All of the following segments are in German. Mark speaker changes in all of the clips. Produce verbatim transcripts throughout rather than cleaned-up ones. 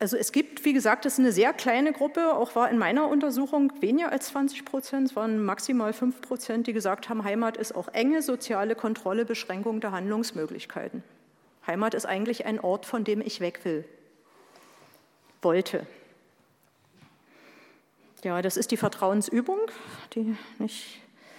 Speaker 1: Also es gibt, wie gesagt, das ist eine sehr kleine Gruppe, auch war in meiner Untersuchung weniger als zwanzig Prozent, es waren maximal fünf Prozent, die gesagt haben, Heimat ist auch enge soziale Kontrolle, Beschränkung der Handlungsmöglichkeiten. Heimat ist eigentlich ein Ort, von dem ich weg will, wollte. Ja, das ist die Vertrauensübung, die nicht...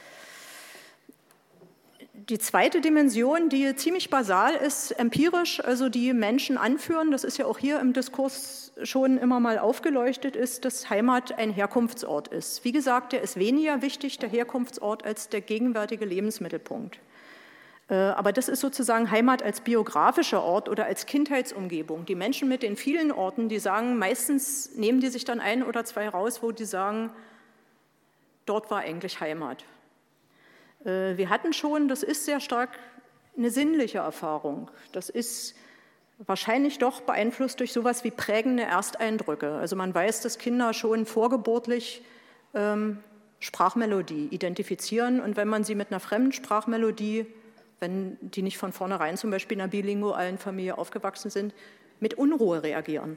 Speaker 1: Die zweite Dimension, die ziemlich basal ist, empirisch, also die Menschen anführen, das ist ja auch hier im Diskurs schon immer mal aufgeleuchtet, ist, dass Heimat ein Herkunftsort ist. Wie gesagt, der ist weniger wichtig, der Herkunftsort, als der gegenwärtige Lebensmittelpunkt. Aber das ist sozusagen Heimat als biografischer Ort oder als Kindheitsumgebung. Die Menschen mit den vielen Orten, die sagen, meistens nehmen die sich dann ein oder zwei raus, wo die sagen, dort war eigentlich Heimat. Wir hatten schon, das ist sehr stark eine sinnliche Erfahrung. Das ist wahrscheinlich doch beeinflusst durch sowas wie prägende Ersteindrücke. Also man weiß, dass Kinder schon vorgeburtlich ähm, Sprachmelodie identifizieren und wenn man sie mit einer fremden Sprachmelodie, wenn die nicht von vornherein zum Beispiel in einer bilingualen Familie aufgewachsen sind, mit Unruhe reagieren.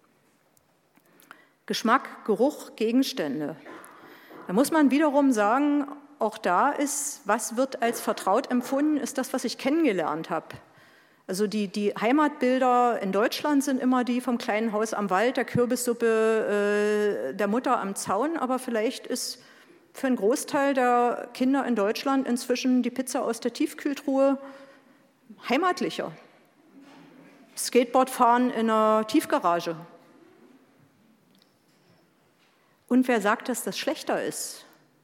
Speaker 1: Geschmack, Geruch, Gegenstände. Da muss man wiederum sagen, auch da ist, was wird als vertraut empfunden, ist das, was ich kennengelernt habe. Also die, die Heimatbilder in Deutschland sind immer die vom kleinen Haus am Wald, der Kürbissuppe äh, der Mutter am Zaun, aber vielleicht ist für einen Großteil der Kinder in Deutschland inzwischen die Pizza aus der Tiefkühltruhe heimatlicher. Skateboardfahren in einer Tiefgarage. Und wer sagt, dass das schlechter ist?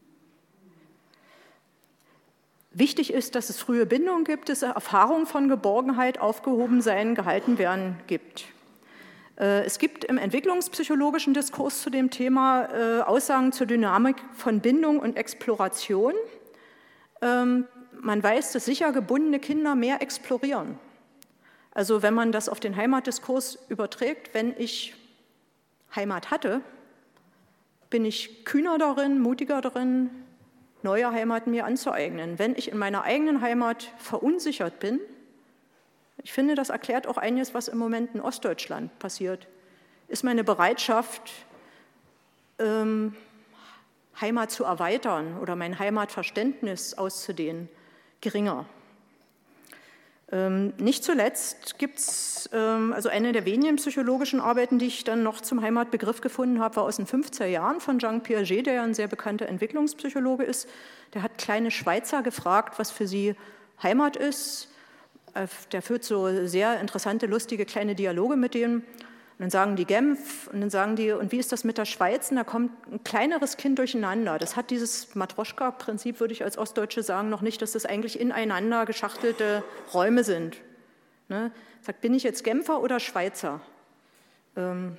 Speaker 1: Wichtig ist, dass es frühe Bindung gibt, dass es Erfahrung von Geborgenheit, Aufgehobensein, gehalten werden gibt. Es gibt im entwicklungspsychologischen Diskurs zu dem Thema Aussagen zur Dynamik von Bindung und Exploration. Man weiß, dass sicher gebundene Kinder mehr explorieren. Also wenn man das auf den Heimatdiskurs überträgt, wenn ich Heimat hatte, bin ich kühner darin, mutiger darin, neue Heimaten mir anzueignen. Wenn ich in meiner eigenen Heimat verunsichert bin, ich finde, das erklärt auch einiges, was im Moment in Ostdeutschland passiert, ist meine Bereitschaft, ähm, Heimat zu erweitern oder mein Heimatverständnis auszudehnen, geringer. Ähm, nicht zuletzt gibt es, ähm, also eine der wenigen psychologischen Arbeiten, die ich dann noch zum Heimatbegriff gefunden habe, war aus den fünfziger Jahren von Jean Piaget, der ja ein sehr bekannter Entwicklungspsychologe ist. Der hat kleine Schweizer gefragt, was für sie Heimat ist. Der führt so sehr interessante, lustige kleine Dialoge mit denen. Und dann sagen die Genf und dann sagen die, und wie ist das mit der Schweiz? Und da kommt ein kleineres Kind durcheinander. Das hat dieses Matroschka-Prinzip, würde ich als Ostdeutsche sagen, noch nicht, dass das eigentlich ineinander geschachtelte Räume sind. Ne? Sagt, bin ich jetzt Genfer oder Schweizer? Ähm,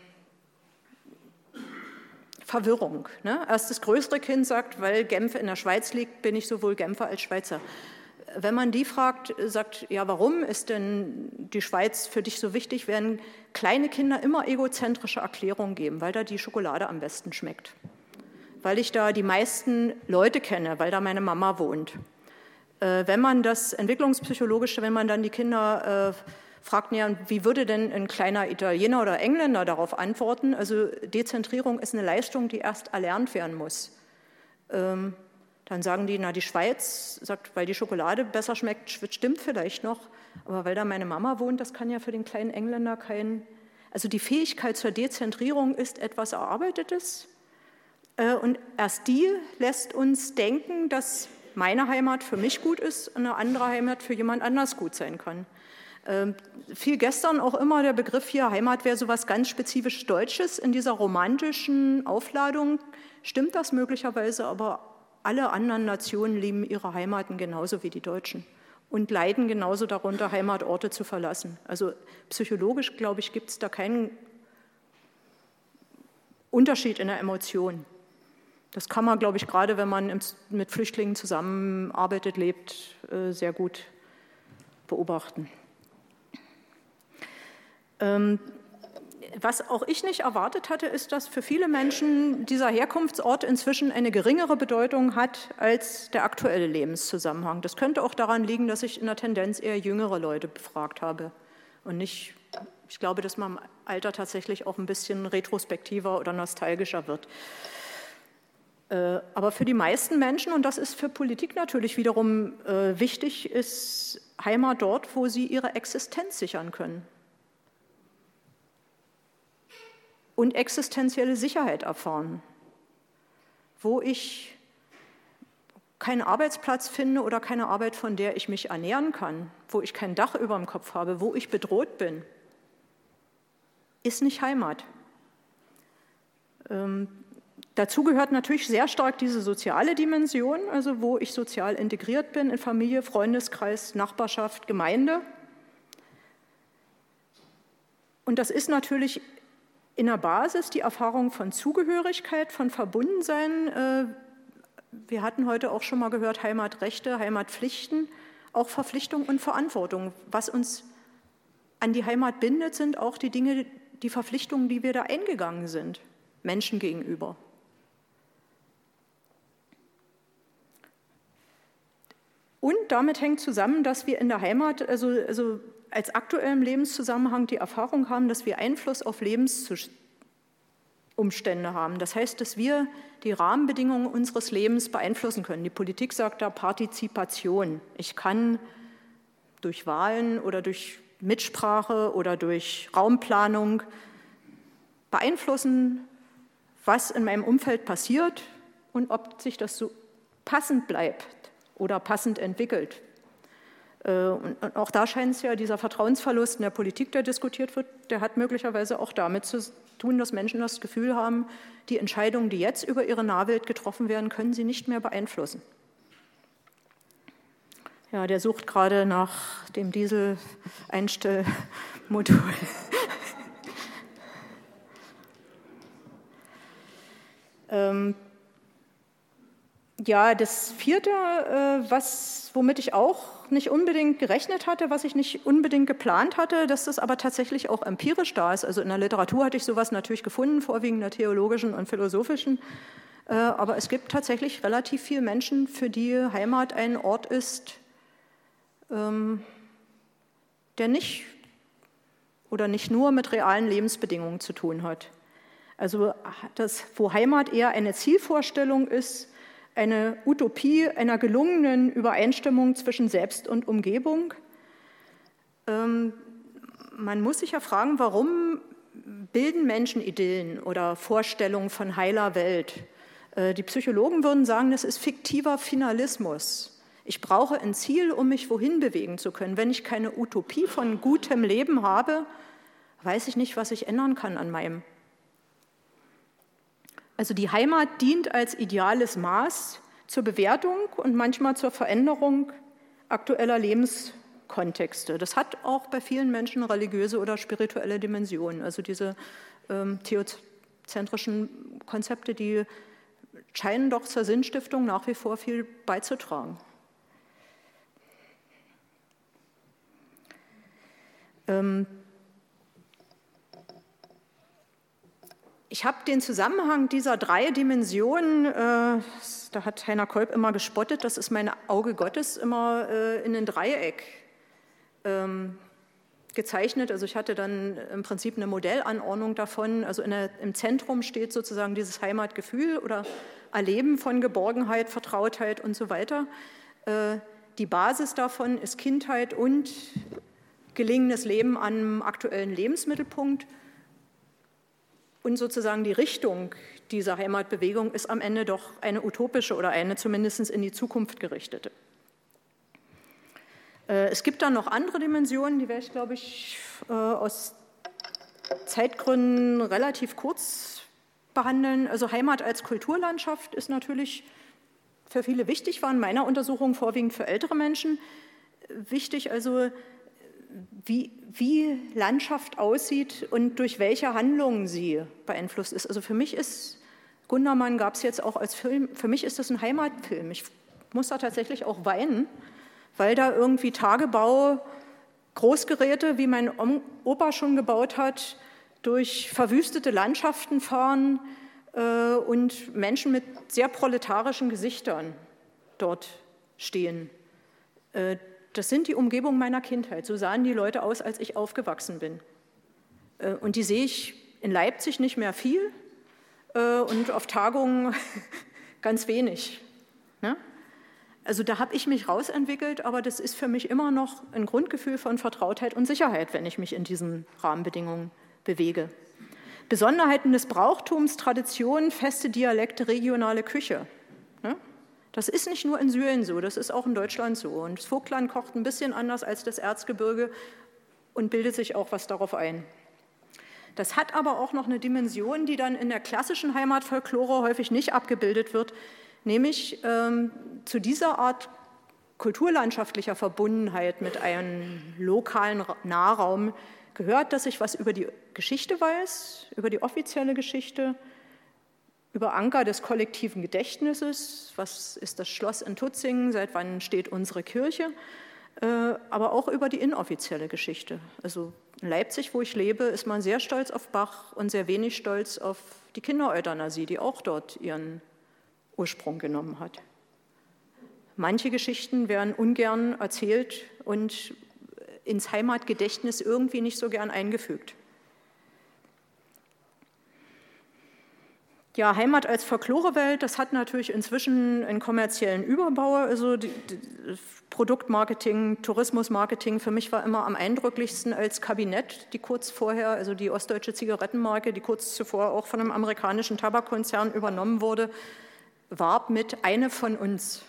Speaker 1: Verwirrung. Ne? Erst das größere Kind sagt, weil Genf in der Schweiz liegt, bin ich sowohl Genfer als Schweizer. Wenn man die fragt, sagt, ja, warum ist denn die Schweiz für dich so wichtig, werden kleine Kinder immer egozentrische Erklärungen geben, weil da die Schokolade am besten schmeckt, weil ich da die meisten Leute kenne, weil da meine Mama wohnt. Äh, wenn man das Entwicklungspsychologische, wenn man dann die Kinder äh, fragt, ja, wie würde denn ein kleiner Italiener oder Engländer darauf antworten? Also Dezentrierung ist eine Leistung, die erst erlernt werden muss. Ähm, Dann sagen die, na die Schweiz, sagt, weil die Schokolade besser schmeckt, stimmt vielleicht noch, aber weil da meine Mama wohnt, das kann ja für den kleinen Engländer kein... Also die Fähigkeit zur Dezentrierung ist etwas Erarbeitetes und erst die lässt uns denken, dass meine Heimat für mich gut ist und eine andere Heimat für jemand anders gut sein kann. Ähm, fiel gestern auch immer der Begriff hier, Heimat wäre so was ganz spezifisch Deutsches in dieser romantischen Aufladung. Stimmt das möglicherweise, aber alle anderen Nationen lieben ihre Heimaten genauso wie die Deutschen und leiden genauso darunter, Heimatorte zu verlassen. Also psychologisch, glaube ich, gibt es da keinen Unterschied in der Emotion. Das kann man, glaube ich, gerade wenn man mit Flüchtlingen zusammenarbeitet, lebt, sehr gut beobachten. Ähm, Was auch ich nicht erwartet hatte, ist, dass für viele Menschen dieser Herkunftsort inzwischen eine geringere Bedeutung hat als der aktuelle Lebenszusammenhang. Das könnte auch daran liegen, dass ich in der Tendenz eher jüngere Leute befragt habe und nicht Ich glaube, dass man im Alter tatsächlich auch ein bisschen retrospektiver oder nostalgischer wird. Aber für die meisten Menschen, und das ist für Politik natürlich wiederum wichtig, ist Heimat dort, wo sie ihre Existenz sichern können und existenzielle Sicherheit erfahren, wo ich keinen Arbeitsplatz finde oder keine Arbeit, von der ich mich ernähren kann, wo ich kein Dach über dem Kopf habe, wo ich bedroht bin, ist nicht Heimat. Ähm, dazu gehört natürlich sehr stark diese soziale Dimension, also wo ich sozial integriert bin in Familie, Freundeskreis, Nachbarschaft, Gemeinde. Und das ist natürlich in der Basis die Erfahrung von Zugehörigkeit, von Verbundensein. Äh, wir hatten heute auch schon mal gehört, Heimatrechte, Heimatpflichten, auch Verpflichtung und Verantwortung. Was uns an die Heimat bindet, sind auch die Dinge, die Verpflichtungen, die wir da eingegangen sind, Menschen gegenüber. Und damit hängt zusammen, dass wir in der Heimat, also, also als aktuellem Lebenszusammenhang die Erfahrung haben, dass wir Einfluss auf Lebensumstände haben. Das heißt, dass wir die Rahmenbedingungen unseres Lebens beeinflussen können. Die Politik sagt da Partizipation. Ich kann durch Wahlen oder durch Mitsprache oder durch Raumplanung beeinflussen, was in meinem Umfeld passiert und ob sich das so passend bleibt oder passend entwickelt. Und auch da scheint es ja, dieser Vertrauensverlust in der Politik, der diskutiert wird, der hat möglicherweise auch damit zu tun, dass Menschen das Gefühl haben, die Entscheidungen, die jetzt über ihre Nahwelt getroffen werden, können sie nicht mehr beeinflussen. Ja, der sucht gerade nach dem Diesel-Einstellmodul. ähm, ja, das vierte, äh, was, womit ich auch nicht unbedingt gerechnet hatte, was ich nicht unbedingt geplant hatte, dass das aber tatsächlich auch empirisch da ist. Also in der Literatur hatte ich sowas natürlich gefunden, vorwiegend in der theologischen und philosophischen. Äh, aber es gibt tatsächlich relativ viele Menschen, für die Heimat ein Ort ist, der nicht oder nicht nur mit realen Lebensbedingungen zu tun hat. Also das, wo Heimat eher eine Zielvorstellung ist, eine Utopie einer gelungenen Übereinstimmung zwischen Selbst und Umgebung. Ähm, man muss sich ja fragen, warum bilden Menschen Idyllen oder Vorstellungen von heiler Welt? Äh, die Psychologen würden sagen, das ist fiktiver Finalismus. Ich brauche ein Ziel, um mich wohin bewegen zu können. Wenn ich keine Utopie von gutem Leben habe, weiß ich nicht, was ich ändern kann an meinem. Also die Heimat dient als ideales Maß zur Bewertung und manchmal zur Veränderung aktueller Lebenskontexte. Das hat auch bei vielen Menschen religiöse oder spirituelle Dimensionen. Also diese ähm, theozentrischen Konzepte, die scheinen doch zur Sinnstiftung nach wie vor viel beizutragen. Ich habe den Zusammenhang dieser drei Dimensionen, äh, da hat Heiner Kolb immer gespottet, das ist mein Auge Gottes, immer äh, in ein Dreieck ähm, gezeichnet. Also ich hatte dann im Prinzip eine Modellanordnung davon. Also in der, im Zentrum steht sozusagen dieses Heimatgefühl oder Erleben von Geborgenheit, Vertrautheit und so weiter. Äh, die Basis davon ist Kindheit und gelingendes Leben an einem aktuellen Lebensmittelpunkt. Und sozusagen die Richtung dieser Heimatbewegung ist am Ende doch eine utopische oder eine zumindest in die Zukunft gerichtete. Es gibt dann noch andere Dimensionen, die werde ich, glaube ich, aus Zeitgründen relativ kurz behandeln. Also Heimat als Kulturlandschaft ist natürlich für viele wichtig, war in meiner Untersuchung vorwiegend für ältere Menschen wichtig, also Wie, wie Landschaft aussieht und durch welche Handlungen sie beeinflusst ist. Also für mich ist, Gundermann gab es jetzt auch als Film, für mich ist das ein Heimatfilm. Ich muss da tatsächlich auch weinen, weil da irgendwie Tagebau, Großgeräte, wie mein Opa schon gebaut hat, durch verwüstete Landschaften fahren äh, und Menschen mit sehr proletarischen Gesichtern dort stehen. Äh, Das sind die Umgebungen meiner Kindheit. So sahen die Leute aus, als ich aufgewachsen bin. Und die sehe ich in Leipzig nicht mehr viel und auf Tagungen ganz wenig. Also da habe ich mich rausentwickelt, aber das ist für mich immer noch ein Grundgefühl von Vertrautheit und Sicherheit, wenn ich mich in diesen Rahmenbedingungen bewege. Besonderheiten des Brauchtums, Traditionen, feste Dialekte, regionale Küche. Das ist nicht nur in Syrien so, das ist auch in Deutschland so. Und das Vogtland kocht ein bisschen anders als das Erzgebirge und bildet sich auch was darauf ein. Das hat aber auch noch eine Dimension, die dann in der klassischen Heimatfolklore häufig nicht abgebildet wird, nämlich ähm, zu dieser Art kulturlandschaftlicher Verbundenheit mit einem lokalen Nahraum gehört, dass ich was über die Geschichte weiß, über die offizielle Geschichte, über Anker des kollektiven Gedächtnisses, was ist das Schloss in Tutzingen, seit wann steht unsere Kirche, äh, aber auch über die inoffizielle Geschichte. Also in Leipzig, wo ich lebe, ist man sehr stolz auf Bach und sehr wenig stolz auf die Kindereuthanasie, die auch dort ihren Ursprung genommen hat. Manche Geschichten werden ungern erzählt und ins Heimatgedächtnis irgendwie nicht so gern eingefügt. Ja, Heimat als Folklorewelt, das hat natürlich inzwischen einen kommerziellen Überbau, also die, die Produktmarketing, Tourismusmarketing. Für mich war immer am eindrücklichsten als Kabinett, die kurz vorher, also die ostdeutsche Zigarettenmarke, die kurz zuvor auch von einem amerikanischen Tabakkonzern übernommen wurde, warb mit eine von uns.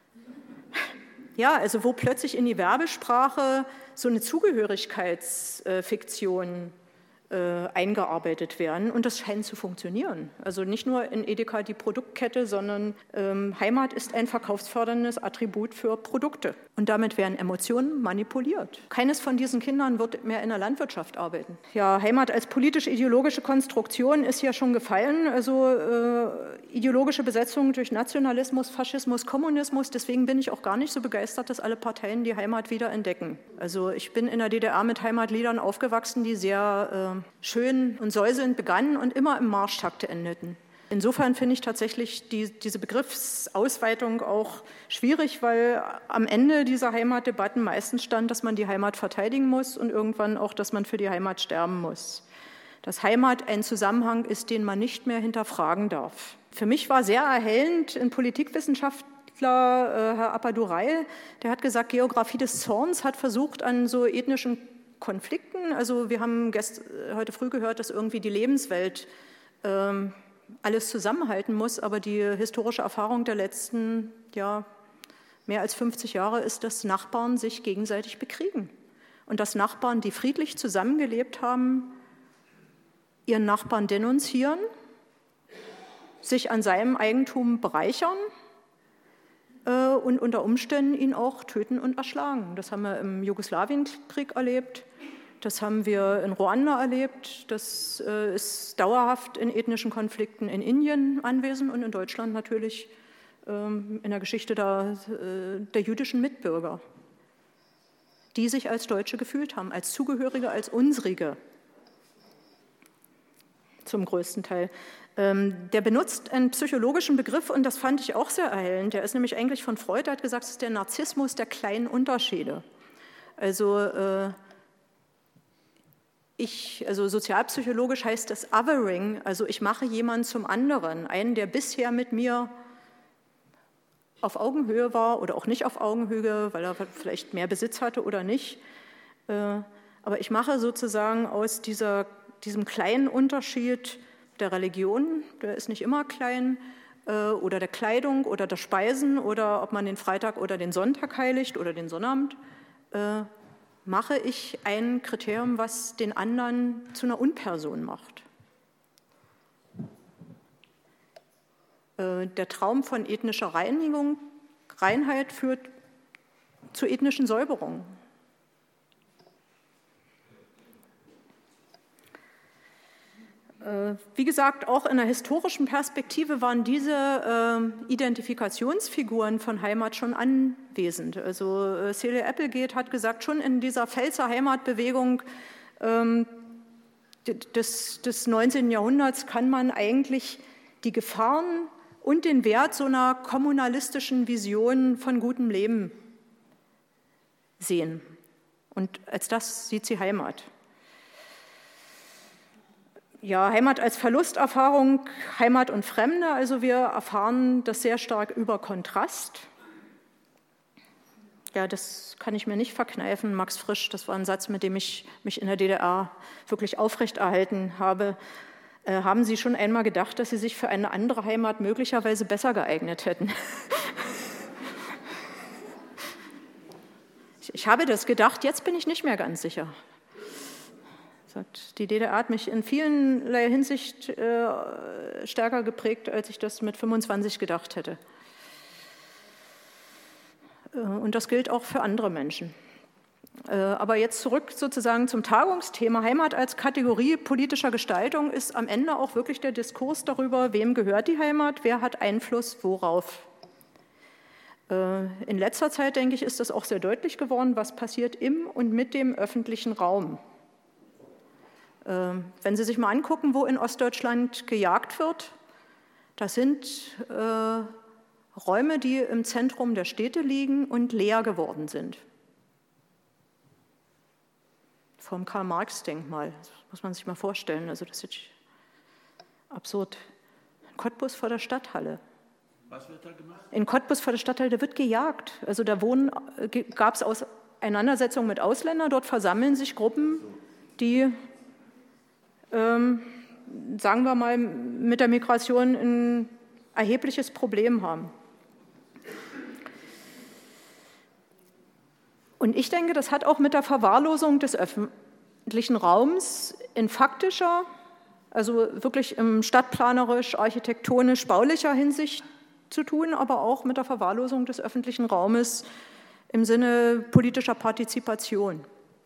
Speaker 1: Ja, also wo plötzlich in die Werbesprache so eine Zugehörigkeitsfiktion äh, eingearbeitet werden und das scheint zu funktionieren. Also nicht nur in Edeka die Produktkette, sondern ähm, Heimat ist ein verkaufsförderndes Attribut für Produkte und damit werden Emotionen manipuliert. Keines von diesen Kindern wird mehr in der Landwirtschaft arbeiten. Ja, Heimat als politisch-ideologische Konstruktion ist ja schon gefallen, also äh, ideologische Besetzung durch Nationalismus, Faschismus, Kommunismus, deswegen bin ich auch gar nicht so begeistert, dass alle Parteien die Heimat wieder entdecken. Also ich bin in der D D R mit Heimatliedern aufgewachsen, die sehr äh, schön und säuselnd begannen und immer im Marschtakte endeten. Insofern finde ich tatsächlich die, diese Begriffsausweitung auch schwierig, weil am Ende dieser Heimatdebatten meistens stand, dass man die Heimat verteidigen muss und irgendwann auch, dass man für die Heimat sterben muss. Dass Heimat ein Zusammenhang ist, den man nicht mehr hinterfragen darf. Für mich war sehr erhellend ein Politikwissenschaftler, äh, Herr Appadurai, der hat gesagt, Geografie des Zorns hat versucht, an so ethnischen Konflikten, also wir haben gest, heute früh gehört, dass irgendwie die Lebenswelt ähm, alles zusammenhalten muss, aber die historische Erfahrung der letzten ja, mehr als fünfzig Jahre ist, dass Nachbarn sich gegenseitig bekriegen und dass Nachbarn, die friedlich zusammengelebt haben, ihren Nachbarn denunzieren, sich an seinem Eigentum bereichern äh, und unter Umständen ihn auch töten und erschlagen. Das haben wir im Jugoslawienkrieg erlebt, das haben wir in Ruanda erlebt, das äh, ist dauerhaft in ethnischen Konflikten in Indien anwesend und in Deutschland natürlich ähm, in der Geschichte der, äh, der jüdischen Mitbürger, die sich als Deutsche gefühlt haben, als Zugehörige, als unsrige. Zum größten Teil. Ähm, der benutzt einen psychologischen Begriff und das fand ich auch sehr erhellend. Der ist nämlich eigentlich von Freud, der hat gesagt, es ist der Narzissmus der kleinen Unterschiede. Also, äh, ich, also sozialpsychologisch heißt das Othering, also ich mache jemanden zum anderen, einen, der bisher mit mir auf Augenhöhe war oder auch nicht auf Augenhöhe, weil er vielleicht mehr Besitz hatte oder nicht. Äh, aber ich mache sozusagen aus dieser diesem kleinen Unterschied der Religion, der ist nicht immer klein, äh, oder der Kleidung oder der Speisen oder ob man den Freitag oder den Sonntag heiligt oder den Sonnabend, äh, mache ich ein Kriterium, was den anderen zu einer Unperson macht. Äh, der Traum von ethnischer Reinigung, Reinheit führt zu ethnischen Säuberungen. Wie gesagt, auch in der historischen Perspektive waren diese äh, Identifikationsfiguren von Heimat schon anwesend. Also äh, Celia Applegate hat gesagt, schon in dieser Pfälzer Heimatbewegung ähm, des, des neunzehnten Jahrhunderts kann man eigentlich die Gefahren und den Wert so einer kommunalistischen Vision von gutem Leben sehen. Und als das sieht sie Heimat. Ja, Heimat als Verlusterfahrung, Heimat und Fremde, also wir erfahren das sehr stark über Kontrast. Ja, das kann ich mir nicht verkneifen. Max Frisch, das war ein Satz, mit dem ich mich in der D D R wirklich aufrechterhalten habe. Äh, haben Sie schon einmal gedacht, dass Sie sich für eine andere Heimat möglicherweise besser geeignet hätten? ich, ich habe das gedacht, jetzt bin ich nicht mehr ganz sicher. Die D D R hat mich in vielerlei Hinsicht äh, stärker geprägt, als ich das mit fünfundzwanzig gedacht hätte. Äh, und das gilt auch für andere Menschen. Äh, aber jetzt zurück sozusagen zum Tagungsthema. Heimat als Kategorie politischer Gestaltung ist am Ende auch wirklich der Diskurs darüber, wem gehört die Heimat, wer hat Einfluss worauf. Äh, in letzter Zeit, denke ich, ist das auch sehr deutlich geworden, was passiert im und mit dem öffentlichen Raum. Wenn Sie sich mal angucken, wo in Ostdeutschland gejagt wird, das sind äh, Räume, die im Zentrum der Städte liegen und leer geworden sind. Vom Karl-Marx-Denkmal, das muss man sich mal vorstellen, also das ist absurd. In Cottbus vor der Stadthalle. Was wird da gemacht? In Cottbus vor der Stadthalle, da wird gejagt. Also da gab es Auseinandersetzungen mit Ausländern, dort versammeln sich Gruppen, die Ähm, sagen wir mal, mit der Migration ein erhebliches Problem haben. Und ich denke, das hat auch mit der Verwahrlosung des öffentlichen Raums in faktischer, also wirklich im stadtplanerisch, architektonisch, baulicher Hinsicht zu tun, aber auch mit der Verwahrlosung des öffentlichen Raumes im Sinne politischer Partizipation.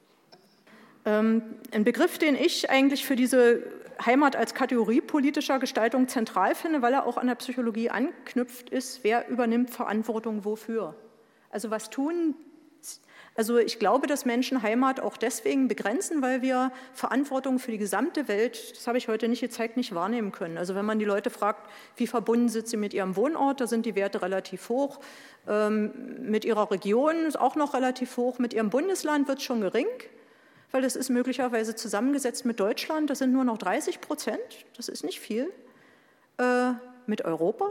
Speaker 1: Ein Begriff, den ich eigentlich für diese Heimat als Kategorie politischer Gestaltung zentral finde, weil er auch an der Psychologie anknüpft, ist, wer übernimmt Verantwortung wofür? Also was tun, also ich glaube, dass Menschen Heimat auch deswegen begrenzen, weil wir Verantwortung für die gesamte Welt, das habe ich heute nicht gezeigt, nicht wahrnehmen können. Also wenn man die Leute fragt, wie verbunden sind sie mit ihrem Wohnort, da sind die Werte relativ hoch, ähm, mit ihrer Region ist auch noch relativ hoch, mit ihrem Bundesland wird es schon gering, weil das ist möglicherweise zusammengesetzt mit Deutschland, das sind nur noch dreißig Prozent, das ist nicht viel, äh, mit Europa.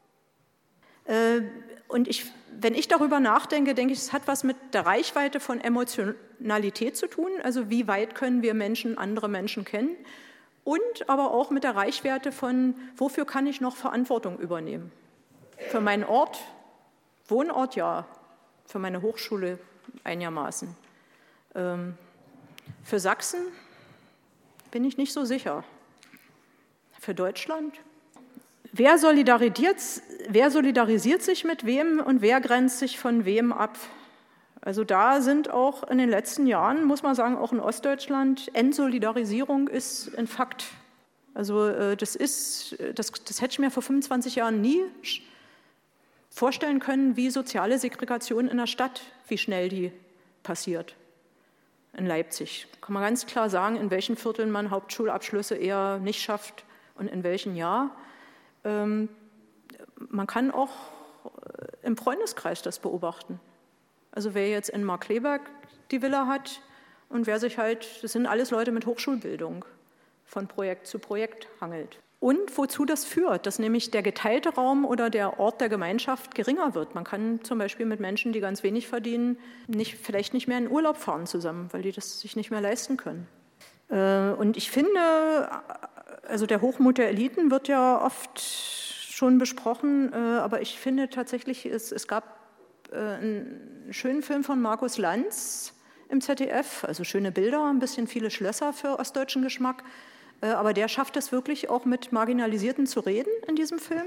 Speaker 1: Äh, und ich, wenn ich darüber nachdenke, denke ich, es hat was mit der Reichweite von Emotionalität zu tun, also wie weit können wir Menschen, andere Menschen kennen, und aber auch mit der Reichweite von, wofür kann ich noch Verantwortung übernehmen? Für meinen Ort, Wohnort ja, für meine Hochschule einigermaßen. Ähm, Für Sachsen bin ich nicht so sicher. Für Deutschland? Wer solidarisiert, wer solidarisiert sich mit wem und wer grenzt sich von wem ab? Also da sind auch in den letzten Jahren, muss man sagen, auch in Ostdeutschland, Entsolidarisierung ist ein Fakt. Also das ist, das, das hätte ich mir vor fünfundzwanzig Jahren nie vorstellen können, wie soziale Segregation in der Stadt, wie schnell die passiert. In Leipzig kann man ganz klar sagen, in welchen Vierteln man Hauptschulabschlüsse eher nicht schafft und in welchen ja. Ähm, man kann auch im Freundeskreis das beobachten. Also wer jetzt in Markkleeberg die Villa hat und wer sich halt, das sind alles Leute mit Hochschulbildung, von Projekt zu Projekt hangelt. Und wozu das führt, dass nämlich der geteilte Raum oder der Ort der Gemeinschaft geringer wird. Man kann zum Beispiel mit Menschen, die ganz wenig verdienen, nicht, vielleicht nicht mehr in Urlaub fahren zusammen, weil die das sich nicht mehr leisten können. Und ich finde, also der Hochmut der Eliten wird ja oft schon besprochen, aber ich finde tatsächlich, es, es gab einen schönen Film von Markus Lanz im Z D F, also schöne Bilder, ein bisschen viele Schlösser für ostdeutschen Geschmack. Aber der schafft es wirklich auch mit Marginalisierten zu reden in diesem Film.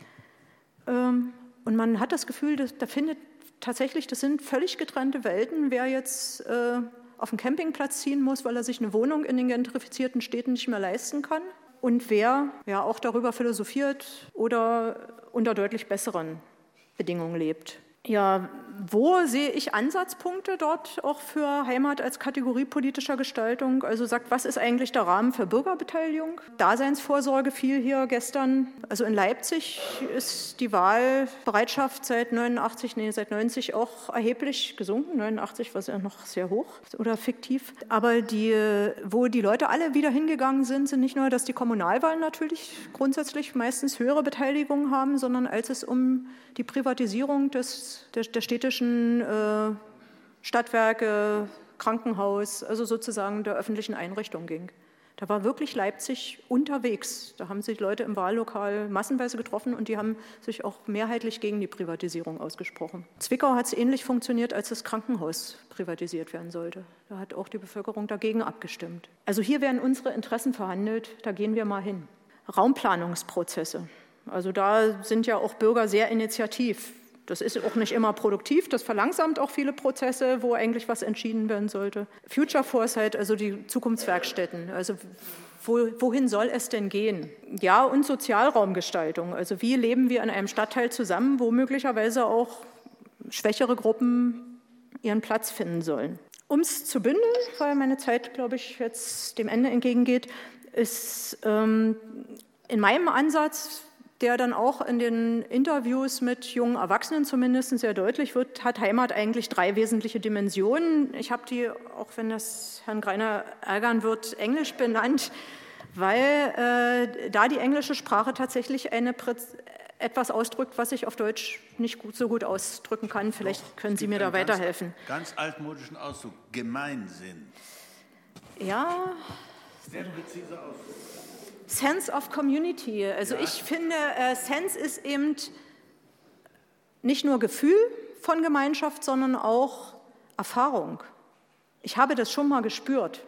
Speaker 1: Und man hat das Gefühl, dass, da findet tatsächlich, das sind völlig getrennte Welten. Wer jetzt äh, auf einen Campingplatz ziehen muss, weil er sich eine Wohnung in den gentrifizierten Städten nicht mehr leisten kann. Und wer ja auch darüber philosophiert oder unter deutlich besseren Bedingungen lebt. Ja, wo sehe ich Ansatzpunkte dort auch für Heimat als Kategorie politischer Gestaltung? Also sagt, was ist eigentlich der Rahmen für Bürgerbeteiligung? Daseinsvorsorge fiel hier gestern. Also in Leipzig ist die Wahlbereitschaft seit neunundachtzig, nee, seit neunzig auch erheblich gesunken. neunundachtzig war ja noch sehr hoch oder fiktiv. Aber die, wo die Leute alle wieder hingegangen sind, sind nicht nur, dass die Kommunalwahlen natürlich grundsätzlich meistens höhere Beteiligung haben, sondern als es um die Privatisierung des, der, der städtischen äh, Stadtwerke, Krankenhaus, also sozusagen der öffentlichen Einrichtung ging. Da war wirklich Leipzig unterwegs. Da haben sich Leute im Wahllokal massenweise getroffen und die haben sich auch mehrheitlich gegen die Privatisierung ausgesprochen. Zwickau hat es ähnlich funktioniert, als das Krankenhaus privatisiert werden sollte. Da hat auch die Bevölkerung dagegen abgestimmt. Also hier werden unsere Interessen verhandelt, da gehen wir mal hin. Raumplanungsprozesse. Also da sind ja auch Bürger sehr initiativ. Das ist auch nicht immer produktiv, das verlangsamt auch viele Prozesse, wo eigentlich was entschieden werden sollte. Future Foresight, also die Zukunftswerkstätten, also wo, wohin soll es denn gehen? Ja, und Sozialraumgestaltung, also wie leben wir in einem Stadtteil zusammen, wo möglicherweise auch schwächere Gruppen ihren Platz finden sollen. Um es zu bündeln, weil meine Zeit, glaube ich, jetzt dem Ende entgegengeht, ist ähm, in meinem Ansatz, der dann auch in den Interviews mit jungen Erwachsenen zumindest sehr deutlich wird, hat Heimat eigentlich drei wesentliche Dimensionen. Ich habe die, auch wenn das Herrn Greiner ärgern wird, Englisch benannt, weil äh, da die englische Sprache tatsächlich eine Prä etwas ausdrückt, was ich auf Deutsch nicht gut, so gut ausdrücken kann. Vielleicht Doch, können Sie mir da weiterhelfen.
Speaker 2: Ganz, ganz altmodischen Ausdruck, Gemeinsinn.
Speaker 1: Ja.
Speaker 2: Sehr präziser Ausdruck.
Speaker 1: Sense of Community. Also ja. Ich finde, äh, Sense ist eben nicht nur Gefühl von Gemeinschaft, sondern auch Erfahrung. Ich habe das schon mal gespürt.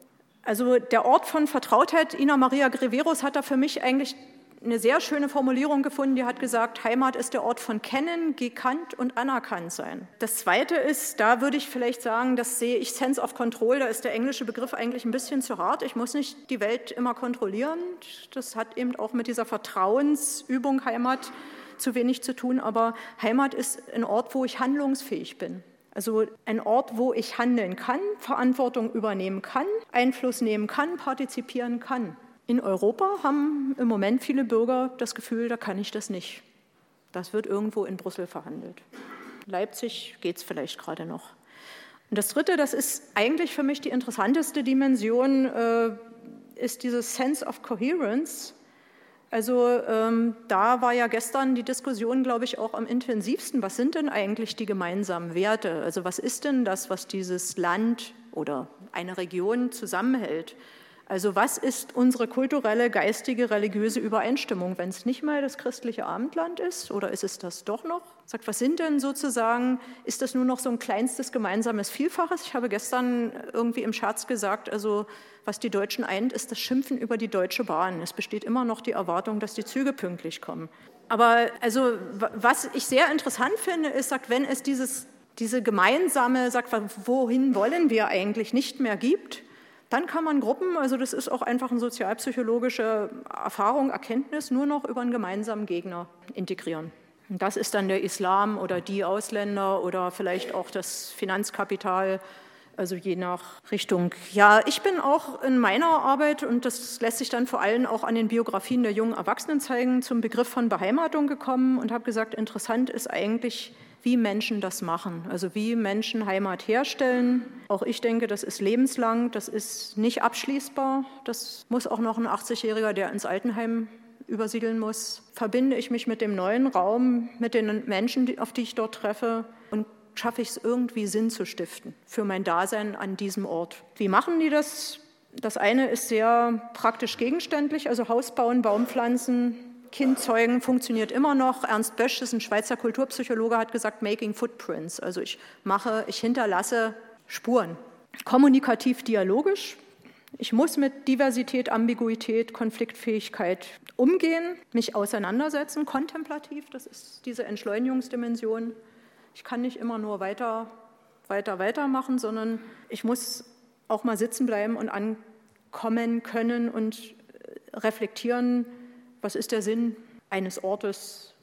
Speaker 1: Also der Ort von Vertrautheit, Ina Maria Greveros hat da für mich eigentlich eine sehr schöne Formulierung gefunden, die hat gesagt, Heimat ist der Ort von Kennen, Gekannt und Anerkanntsein. Das Zweite ist, da würde ich vielleicht sagen, das sehe ich Sense of Control, da ist der englische Begriff eigentlich ein bisschen zu hart. Ich muss nicht die Welt immer kontrollieren. Das hat eben auch mit dieser Vertrauensübung Heimat zu wenig zu tun, aber Heimat ist ein Ort, wo ich handlungsfähig bin. Also ein Ort, wo ich handeln kann, Verantwortung übernehmen kann, Einfluss nehmen kann, partizipieren kann. In Europa haben im Moment viele Bürger das Gefühl, da kann ich das nicht. Das wird irgendwo in Brüssel verhandelt. In Leipzig geht es vielleicht gerade noch. Und das Dritte, das ist eigentlich für mich die interessanteste Dimension, äh, ist dieses Sense of Coherence. Also ähm, da war ja gestern die Diskussion, glaube ich, auch am intensivsten. Was sind denn eigentlich die gemeinsamen Werte? Also was ist denn das, was dieses Land oder eine Region zusammenhält? Also was ist unsere kulturelle, geistige, religiöse Übereinstimmung, wenn es nicht mal das christliche Abendland ist oder ist es das doch noch? Sagt, was sind denn sozusagen, ist das nur noch so ein kleinstes gemeinsames Vielfaches? Ich habe gestern irgendwie im Scherz gesagt, also was die Deutschen eint, ist das Schimpfen über die Deutsche Bahn. Es besteht immer noch die Erwartung, dass die Züge pünktlich kommen. Aber also was ich sehr interessant finde, ist, sagt, wenn es dieses, diese gemeinsame, sagt, wohin wollen wir eigentlich, nicht mehr gibt, dann kann man Gruppen, also das ist auch einfach eine sozialpsychologische Erfahrung, Erkenntnis, nur noch über einen gemeinsamen Gegner integrieren. Und das ist dann der Islam oder die Ausländer oder vielleicht auch das Finanzkapital, also je nach Richtung. Ja, ich bin auch in meiner Arbeit, und das lässt sich dann vor allem auch an den Biografien der jungen Erwachsenen zeigen, zum Begriff von Beheimatung gekommen und habe gesagt, interessant ist eigentlich, wie Menschen das machen, also wie Menschen Heimat herstellen. Auch ich denke, das ist lebenslang, das ist nicht abschließbar. Das muss auch noch ein achtzigjähriger, der ins Altenheim übersiedeln muss. Verbinde ich mich mit dem neuen Raum, mit den Menschen, auf die ich dort treffe und schaffe ich es irgendwie Sinn zu stiften für mein Dasein an diesem Ort. Wie machen die das? Das eine ist sehr praktisch gegenständlich, also Haus bauen, Baumpflanzen, Kind zeugen funktioniert immer noch. Ernst Bösch ist ein Schweizer Kulturpsychologe, hat gesagt, making footprints. Also ich mache, ich hinterlasse Spuren. Kommunikativ dialogisch. Ich muss mit Diversität, Ambiguität, Konfliktfähigkeit umgehen, mich auseinandersetzen. Kontemplativ, das ist diese Entschleunigungsdimension. Ich kann nicht immer nur weiter, weiter, weitermachen, sondern ich muss auch mal sitzen bleiben und ankommen können und reflektieren, was ist der Sinn eines Ortes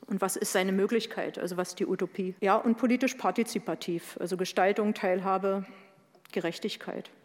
Speaker 1: und was ist seine Möglichkeit, also was ist die Utopie. Ja, und politisch partizipativ, also Gestaltung, Teilhabe, Gerechtigkeit.